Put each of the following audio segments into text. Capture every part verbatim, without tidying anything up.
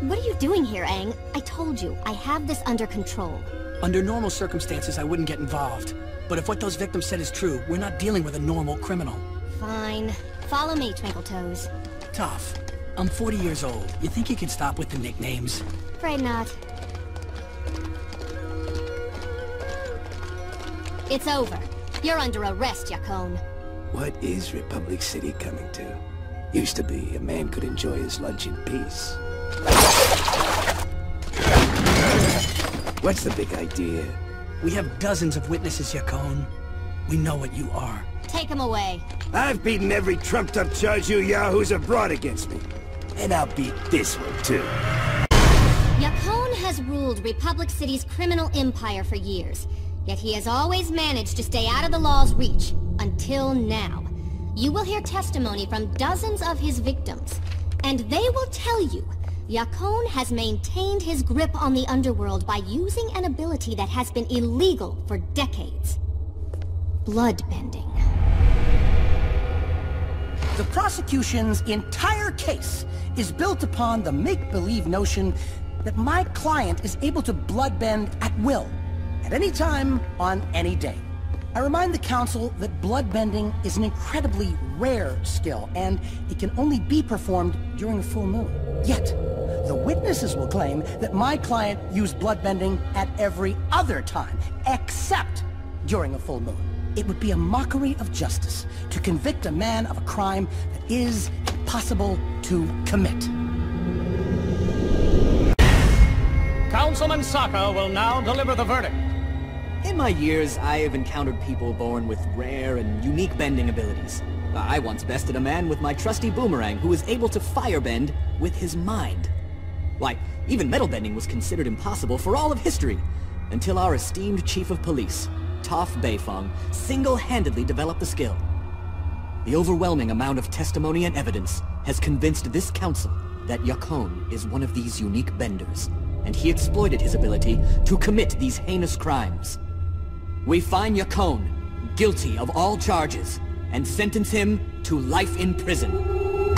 What are you doing here, Aang? I told you, I have this under control. Under normal circumstances, I wouldn't get involved. But if what those victims said is true, we're not dealing with a normal criminal. Fine. Follow me, Twinkle Toes. Toph, I'm forty years old. You think you can stop with the nicknames? Afraid not. It's over. You're under arrest, Yakone. What is Republic City coming to? Used to be a man could enjoy his lunch in peace. What's the big idea? We have dozens of witnesses, Yakone. We know what you are. Take him away. I've beaten every trumped-up charge you yahoos have brought against me. And I'll beat this one, too. Yakone has ruled Republic City's criminal empire for years. Yet he has always managed to stay out of the law's reach. Until now. You will hear testimony from dozens of his victims. And they will tell you Yakone has maintained his grip on the underworld by using an ability that has been illegal for decades. Bloodbending. The prosecution's entire case is built upon the make-believe notion that my client is able to bloodbend at will, at any time, on any day. I remind the council that bloodbending is an incredibly rare skill, and it can only be performed during a full moon. Yet, the witnesses will claim that my client used bloodbending at every other time, except during a full moon. It would be a mockery of justice to convict a man of a crime that is impossible to commit. Councilman Sokka will now deliver the verdict. In my years, I have encountered people born with rare and unique bending abilities. I once bested a man with my trusty boomerang who was able to firebend with his mind. Why, even metal bending was considered impossible for all of history, until our esteemed chief of police, Toph Beifong, single-handedly developed the skill. The overwhelming amount of testimony and evidence has convinced this council that Yakone is one of these unique benders, and he exploited his ability to commit these heinous crimes. We find Yakone guilty of all charges and sentence him to life in prison.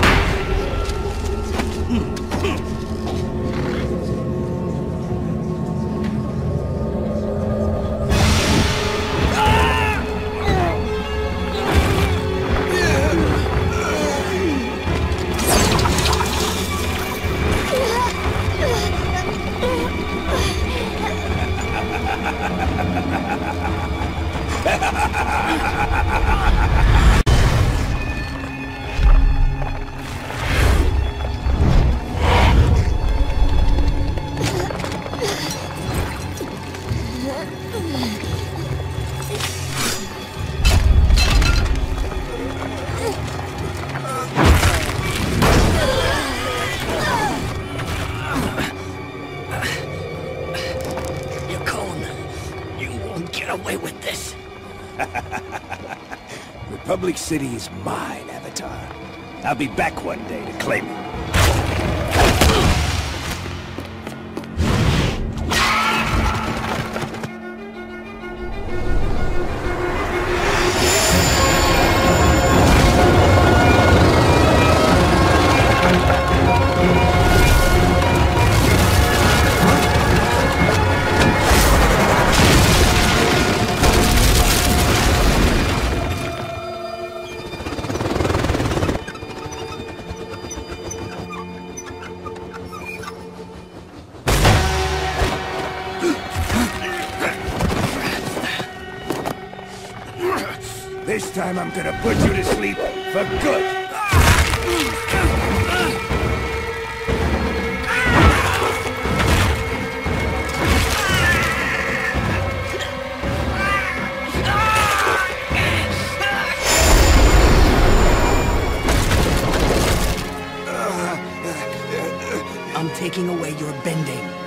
Republic City is mine, Avatar. I'll be back one day to claim it. This time I'm gonna put you to sleep for good! I'm taking away your bending.